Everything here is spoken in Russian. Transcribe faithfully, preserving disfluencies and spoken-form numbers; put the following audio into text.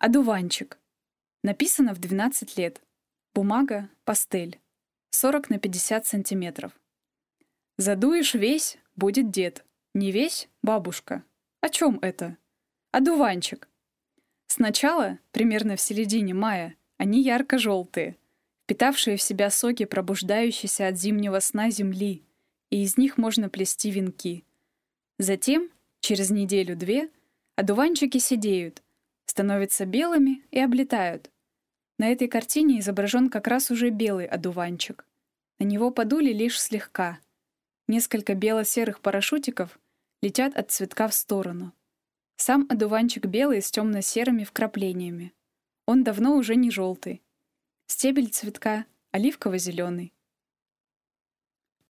Одуванчик. Написано в двенадцать лет. Бумага — пастель. сорок на пятьдесят сантиметров. Задуешь весь — будет дед. Не весь — бабушка. О чем это? Одуванчик. Сначала, примерно в середине мая, они ярко-желтые, впитавшие в себя соки, пробуждающиеся от зимнего сна земли, и из них можно плести венки. Затем, через неделю-две, одуванчики седеют, становятся белыми и облетают. На этой картине изображен как раз уже белый одуванчик. На него подули лишь слегка. Несколько бело-серых парашютиков летят от цветка в сторону. Сам одуванчик белый с темно-серыми вкраплениями. Он давно уже не желтый. Стебель цветка оливково-зеленый.